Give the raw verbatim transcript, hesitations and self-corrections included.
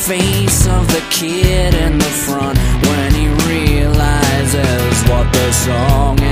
face of the kid in the front when he realizes what the song